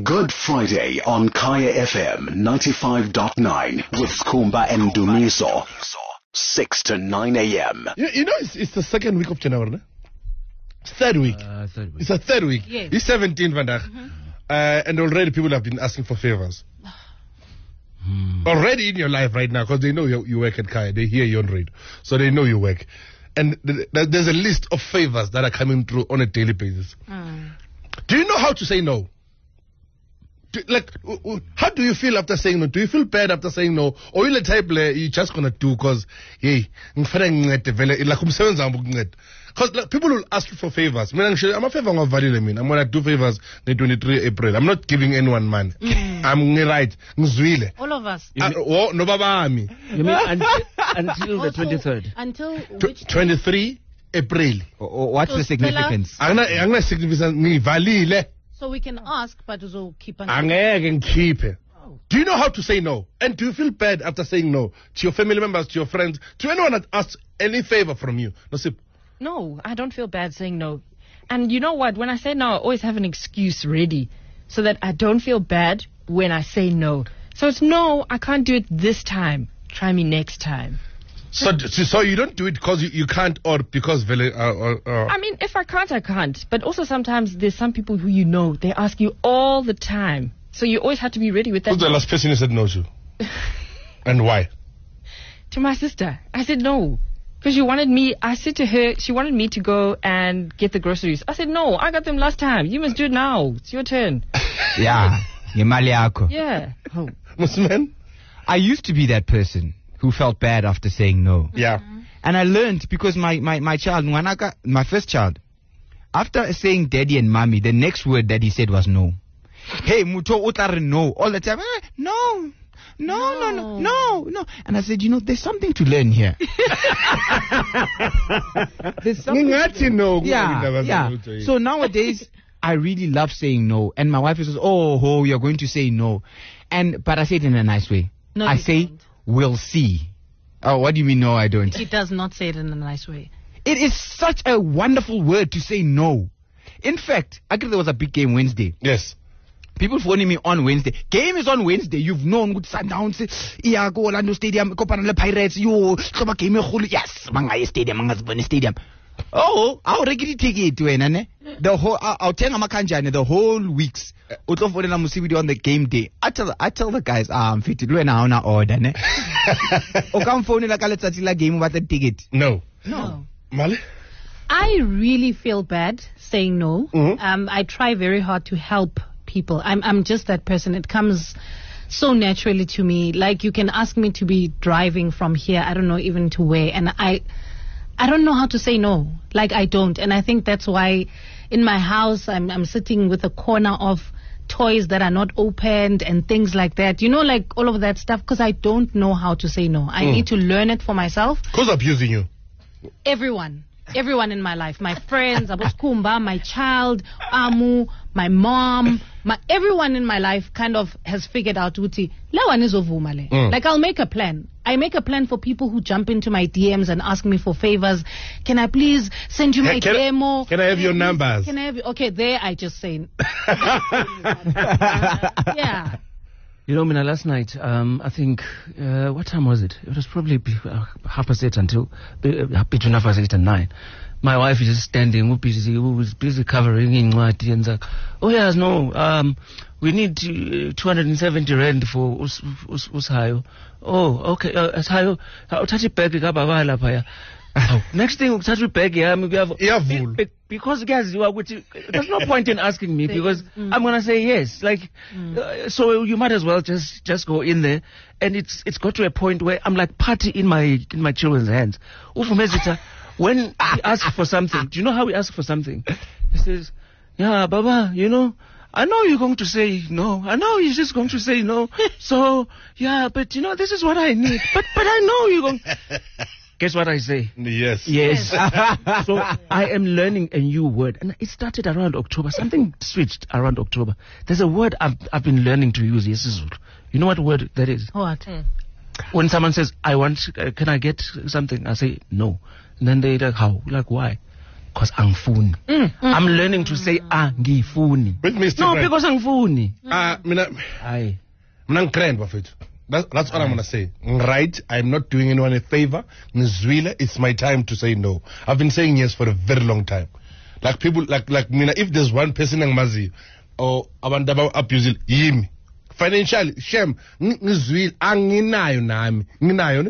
Good Friday on Kaya FM 95.9 with Skumba and Dumiso. 6 to 9 a.m. You know, it's the second week of January, no? Third week. It's a third week. Yes. It's 17 vandaag. And already people have been asking for favors. Already in your life right now, because they know you work at Kaya. They hear you on radio. So they know you work. And there's a list of favors that are coming through on a daily basis. Do you know how to say no? How do you feel after saying no? Do you feel bad after saying no? Or you type you're just gonna do because hey, because people will ask you for favors. I'm a favor of value. I'm gonna do favors the 23 April. I'm not giving anyone money. I'm right. All of us. No baba me. You mean until the 23rd? Until which 23 April. What's So the significance? I'm not significant. So we can ask, but also keep on. I can keep it. Do you know how to say no? And do you feel bad after saying no to your family members, to your friends, to anyone that asks any favor from you? Nasib? No, I don't feel bad saying no. And you know what? When I say no, I always have an excuse ready so that I don't feel bad when I say no. So it's no, I can't do it this time. Try me next time. So you don't do it because you can't or because... I mean, if I can't, I can't. But also sometimes there's some people who you know, they ask you all the time. So you always have to be ready with that. Who's the last person you said no to? And why? To my sister. I said no. Because I said to her, she wanted me to go and get the groceries. I said, no, I got them last time. You must do it now. It's your turn. Yeah. Yeah. Oh. Musman? I used to be that person who felt bad after saying no. Yeah. And I learned because my child, Nwanaka, my first child, after saying daddy and mommy, the next word that he said was no. Hey, Muto utare no. All the time, no. And I said, there's something to learn here. There's something Yeah. So nowadays, I really love saying no. And my wife says, oh, you're going to say no. But I say it in a nice way. No, I say, don't. We'll see. Oh, what do you mean, no, I don't? He does not say it in a nice way. It is such a wonderful word to say no. In fact, I think there was a big game Wednesday. Yes. People phoning me on Wednesday. Game is on Wednesday. You've known good Sundowns. Yeah, go Orlando Stadium. Copanale Pirates. You. Club game. Yes. Manga Stadium. Manga Stadium. Oh, I'll regularly take it to an the whole. I'll tell Amakanjane the whole weeks. On the game day. I tell the guys, I'm fit to do an hour order. Or come phone like let's game about the ticket. No. Mali? I really feel bad saying no. I try very hard to help people. I'm just that person. It comes so naturally to me. Like you can ask me to be driving from here, I don't know even to where, and I don't know how to say no. Like I don't. And I think that's why in my house I'm sitting with a corner of toys that are not opened and things like that. Like all of that stuff because I don't know how to say no. I need to learn it for myself. Who's abusing you? Everyone in my life, my friends, Aboskumba, my child, Amu, my mom, everyone in my life kind of has figured out Uti, like I'll make a plan. I make a plan for people who jump into my DMs and ask me for favors. Can I please send you my demo? Can I have your numbers? Okay, there I just say yeah. Mina, last night, I think, what time was it? It was probably 8:30 until between 8:30 and 9. My wife is just standing, busy covering in Ngwati and like, oh yes, no, we need 270 rand for Ushayo. Oh, okay, Ushayo, I'll touch it back, next thing, touch it back, because guys, there's no point in asking me because I'm gonna say yes. Like, so you might as well just go in there, and it's got to a point where I'm like party in my children's hands. When he asks for something, do you know how he asks for something? He says, "Yeah, Baba, I know you're going to say no. I know you're just going to say no. So yeah, but this is what I need. But I know you're going." Guess what I say? Yes. So I am learning a new word, and it started around October. Something switched around October. There's a word I've been learning to use. Yes, you know what word that is? What? When someone says, "I want, can I get something?" I say no, and then they like, "How? Like why?" because angifuni. I'm learning to say angifuni. With Mr. No, Grant. because angifuni. Mina, Aye. Grand Buffett. That's all I'm gonna say. Right, I'm not doing anyone a favor. Nizwile, it's my time to say no. I've been saying yes for a very long time. Like people, like Mina, if there's one person angmazi or abandaba abusing yimi. Financially, shem, ngizwile, anginayo nami, nginayo,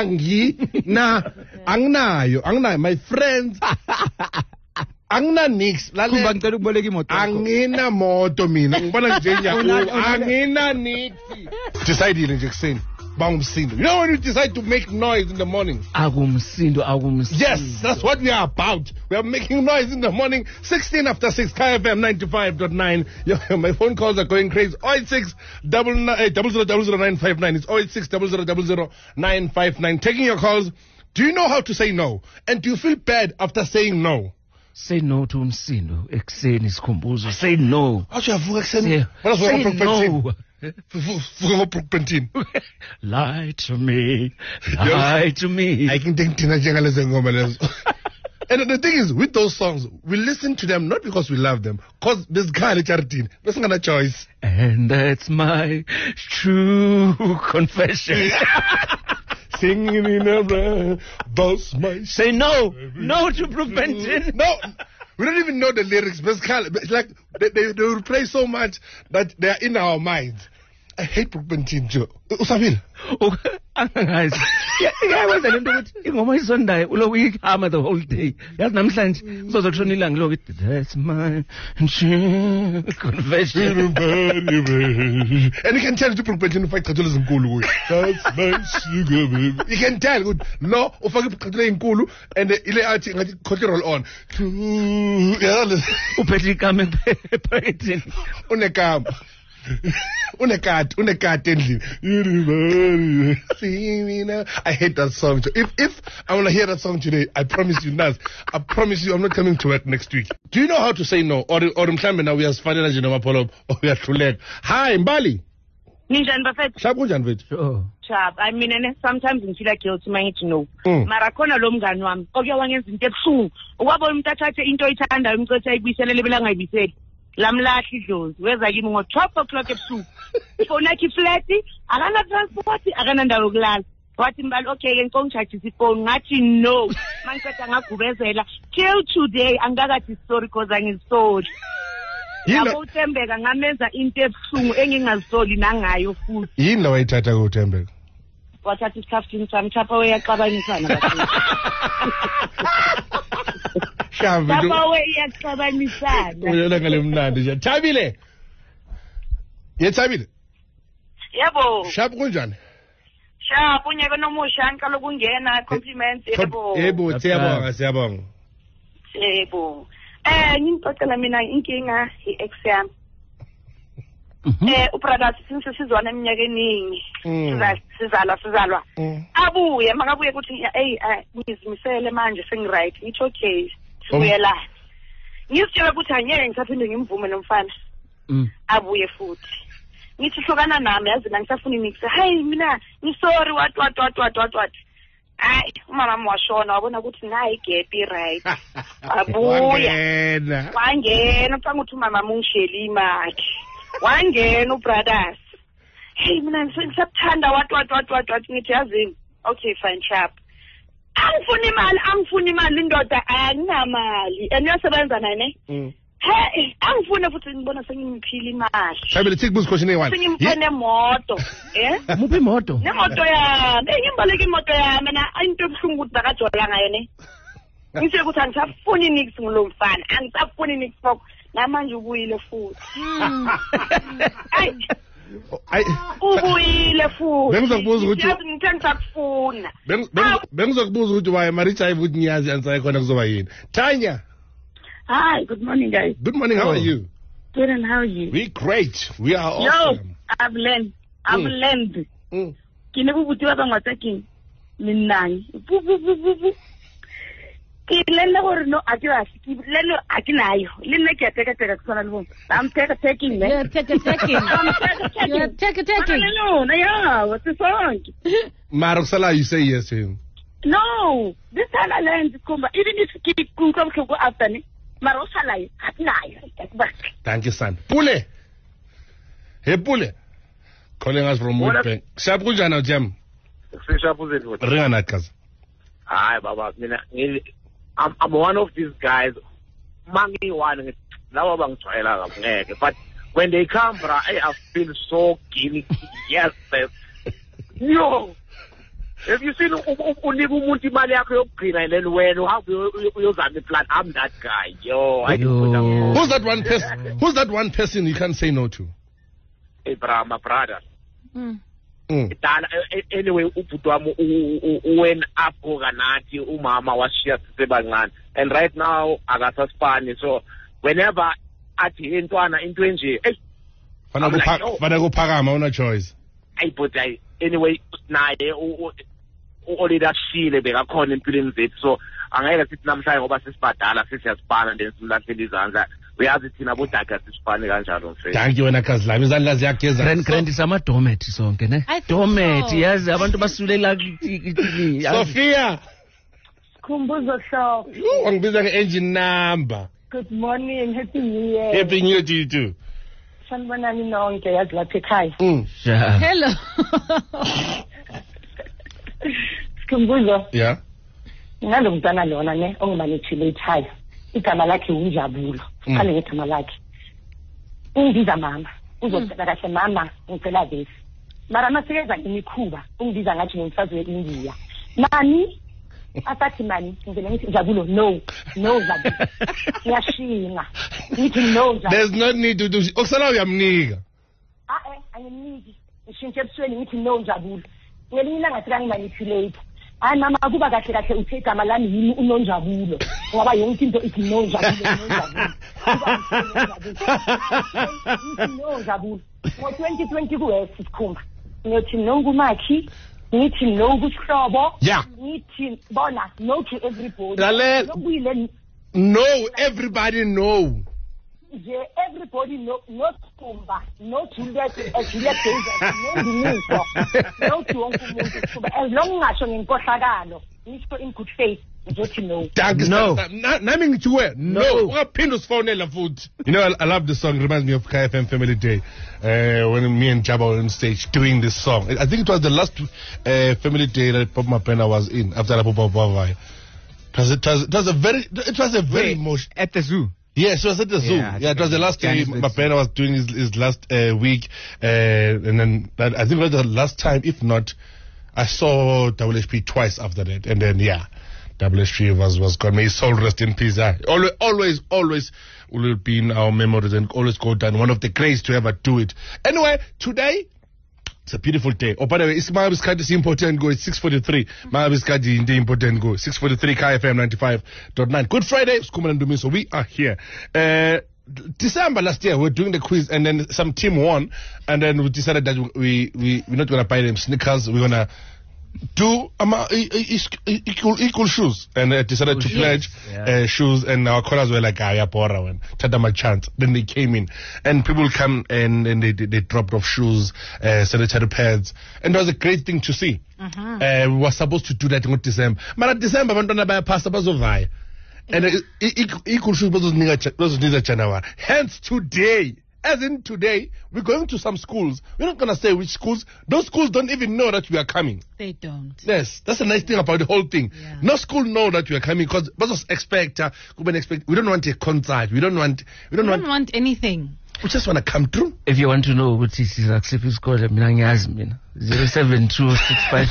anginayo, my friends, angina nix, Kumba ngicela ukuboleka imoto. angina moto mina, ngibona nje ngiyakuba, angina nix. Decide nje kuseni, bangumsindo. You know when you decide to make noise in the morning? Akumsindo. Yes, that's what we are about. We are making noise in the morning. 16 after 6, KFM 95.9. My phone calls are going crazy. 086 00959. It's 086 00959. Taking your calls. Do you know how to say no? And do you feel bad after saying no? Say no to umsindo. Ekseni sikhumbuzo. Say no. How should I vuka kuseni? Say, What else say we no. Vuka ngoProkpentin. Lie to me. Lie to me. I can think tina njengalezi ngoma lezo. And the thing is, with those songs, we listen to them not because we love them, because this guy Charity, there's not a choice. And that's my true confession. Singing in a breath, boss my. Say no. No to Proventin. No, we don't even know the lyrics. But it's like they will play so much that they are in our minds. I hate Proventin, Joe. Usavile. Guys, yawenza lento ukuthi ingoma isondayo uloku ihama the whole day. Yazi namhlanje uzozotshona ilanga loku that's my true confession. And you can tell to Proventin ufake iqhathelo ezinkulu kuyo. That's my sugar baby. You can tell ukuthi lo ufake iqhathelo ezinkulu and ile athi ngathi khohle roll on. Uphethe ikame ephakethini. Unekama. Unekati endlini. I hate that song. If I want to hear that song today, I promise you, Naz, I promise you I'm not coming to work next week. Do you know how to say no? Or mhlambe now we are sfanele nje nomapolo uyahluleka. Hi Mbali. Ninjani Buffett? Sharp kunjani mfethu? Sure. Sharp. I mean, sometimes ngifila guilty mangithi no. Mm. Mara khona lo mngani wami oke wangenza into ebuhlungu. Ukwabona umuntu athathe into oyithandayo umcotha ayibuyisele lebela ngayibiseli. Lamlahla idlozi weza kimi ngo-12 o'clock ebusuku. Ifoni yakhe iflati, akana transport, akana ndawo yokulala. Wathi Mbali, okay ke ngicongijajisa ifoni ngathi no. Mangiceda ngagubezela. Till today angikakathi sorry because angisoli. Yabo uThembeka ngamenza into ebuhlungu engingazisoli nangayo futhi. Yini la wayithatha kuThembeka? Wathatha isikhaftini sami chapha weyaxabanisana kakhulu. Chapha weyaxabanisana. Uyona ngale mnandi nje. Thabile. Yethabile. Yebo. Sharp kunjani? Sharp unyaka nomusha ngicela ukungena compliments yebo. Yebo, siyabonga. Yebo. Ngicela mina inkinga i-ex yami. Ubrother since sizwana iminyaka eningi. Sizalwa. Abuye makabuye ukuthi hey ngizimisele manje sengiright. Ngithi okay. Sibuyela. Ngizitshela ukuthi angeke ngisaphinde ngimvume nomfana. Abuye futhi. Ngithi hlukana nami yazi ngisafuna imix. Hey mina ngisorry what. Hayi umama washona wabona ukuthi nayi gap right. Abuya. Wangena ucanga ukuthi umama mungisheli imali. Wangena ubrothers. Hey mina ngisathanda what ngithi yazini. Okay fine Sharp. Angifuni imali indoda ayanamali. Eniyosebenza naye ne? Hey, angifuni futhi ngibona sengimphila imali. Thabile thiku question eyi1. Sengimphene imoto, Muphi imoto? Nemoto yami. Ngimbaleka imoto yami na into ebuhlungu ukuthi akajola ngayo ne. Ngisho ukuthi angisafuni nix ngilo mfana. Angisafuni nix fok. Namanje ubuyile futhi. Ubuyile futhi. Bengizokubuza ukuthi ngithe ngisakufuna. Bengizokubuza ukuthi why Maricha ukuthi ngiyazi answer khona kuzoba yini. Tanya. Hi, good morning, guys. Good morning. How are you? Good, and how are you? We great. We are awesome. I've learned. Kine bubuti ba bangwa tsa king. Minang. Ke lena gore no a ke ba ke lena a ke nayo. Le nne ke teka tsana le bona. I'm taking. You're taking. You're taking. No, yeah, what's the song? Marosala, you say yes to him. No, this time I learned Kumba. Even if you keep Kumba go after me, Marosa like at night. Thank you, son. Pule. Hey, Pule. Calling us from Woodbank. Sharp kunjani Jam? Ringa nathi kaza. Hi, Baba. I'm one of these guys. Mangi one. Now I'm trying. But when they come, bro, I feel so guilty. Yes, no. Have you seen umuntu imali yakho yokugcina and then when you have uyozama plan? I'm that guy. Yo, I Who's that one person? Who's that one person you can't say no to? Abraham, my brother. Anyway, ubhuti wami went up nganathi umama washiya sisebancane, and right now akasasifani. So whenever athi intwana into enje, fana kuphakama una choice. But anyway naye olidashile bekakhona empilweni zethu, so angeke sithi namhlanje ngoba sesibadala sesiyasifana then simlahlele izandla. Uyazi thina bodaka sisifane kanjalo mfethu. Thank you wena kazi lami, izandla ziyageza. Grand isamadometi sonke ne. Dometi yazi abantu basulela Sophia. Kumbuzo show. Wangibiza nge-engine number. Good morning, happy new year. Happy new year to you too. Sanibonani nonke yazi lapha ekhaya. Hello. Kumbuzo. Yeah. Ngalomntana lona ne ongimanithile ekhaya. Igama lakhe uNjabulo. Khale ngegama lakhe. Ungibiza mama. Uzocela kahle mama, ngicela this. Mara masikeza imikhuba, ungibiza ngathi ngumfazi weIndia. Mami, asathi mani, ngizele ngithi Njabulo, no Njabulo. Ngiyashinga. Ngithi no Njabulo. There's no need to do. Okusala uyamnika. Angimniki. Ngishintshe ebusweni ngithi no Njabulo. Ngelinye ilanga sika ngimanipulate. Hayi mama kuba kahle kahle uthe igama lami yini uNonjabulo. Ngoba yonke into ithi Nonjabulo. Nonjabulo. Ngo-2020 kuwesi sikhumba. Ngithi no kumakhi, ngithi no kusihlobo. Yeah. Ngithi bona no to everybody. Lalela. No, everybody know. Yeah, everybody no Kumba, no Juliet Davis, no Diniso, no to Uncle Mundo. As long as you're in Koshagano, you're in good faith, you just know. No. Naming to where? No. What Pindo's phone la food? You know, I love the song. Reminds me of KFM Family Day. When me and Jabba were on stage doing this song. I think it was the last Family Day that Pop Mapena was in after the Pop Mapena. It was a very emotional. At the zoo. Yes, it was at the zoo. Yeah, it was the last time Mapena was doing his last week. And then I think it was the last time, if not, I saw WHP twice after that. And then, yeah, WHP was gone. May his soul rest in peace. Always will be in our memories and always go down. One of the greats to ever do it. Anyway, today, it's a beautiful day. Oh, by the way, it's my Biskadi important go. It's 6:43. My Biskadi in the important go. 6:43 KFM 95.9. Good Friday, Skuman and Dumiso. We are here. December last year, we were doing the quiz, and then some team won, and then we decided that we're not gonna buy them sneakers. We're gonna do equal shoes, and decided to pledge shoes, and our callers were like, "Ah, yeah, Pora, when Tada my chance." Then they came in, and people come and they dropped off shoes, sanitary pads, and it was a great thing to see. We were supposed to do that in December, but at December, we don't buy pasta bazovai, and equal shoes bazos January. Hence today. As in today, we're going to some schools. We're not going to say which schools. Those schools don't even know that we are coming. They don't. Yes, that's the nice thing about the whole thing. Yeah. No school know that we are coming because we don't want a concert. We don't want anything. We just want to come through. If you want to know what is accept his call, mina ngiyazi mina 07265.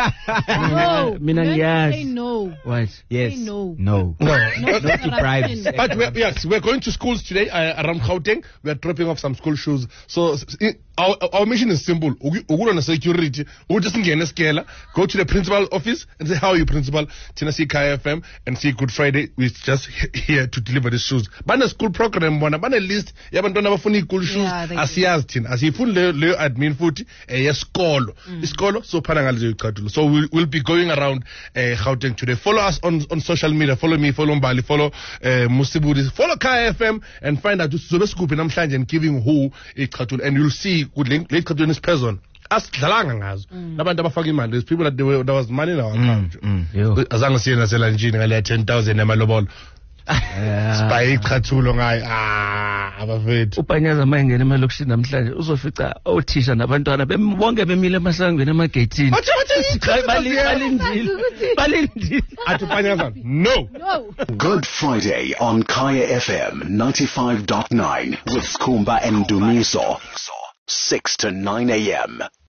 No. Say no. What? Yes. Say no. No deprives. But we're going to schools today around Gauteng. We are dropping off some school shoes. So our mission is simple. Ugula na security. We just go to the principal office and say, "How are you, principal? Tennessee KFM and see Good Friday. We're just here to deliver the shoes." Bana school program bana list. Yabantwana bafuna cool shoes. Asiyazi thina. Asifuni le admin futhi yesikolo. Isikolo so phana ngalezo icathulo. So we'll be going around Gauteng today. Follow us on social media. Follow me, follow Mbali, follow Musibudi, follow KFM and find out zobe scoop namhlanje and giving who icathulo, and you'll see good link icathulo is person. asidlalanga ngazo labantu abafaka imali. There's people that there was money in our account. Azange siye naselanjini ngale 10,000 emalobolo. Sibaye iqhathulo ngayo. Abafethu. Upanyaza mayengena emalokishini namhlanje uzofica othisha nabantwana bonke bemile emasangweni emageyithini. Balindile. Athi Upanyaza, no. Good Friday on Kaya FM 95.9 with Skhumba and Dumiso. 6 to 9 a.m.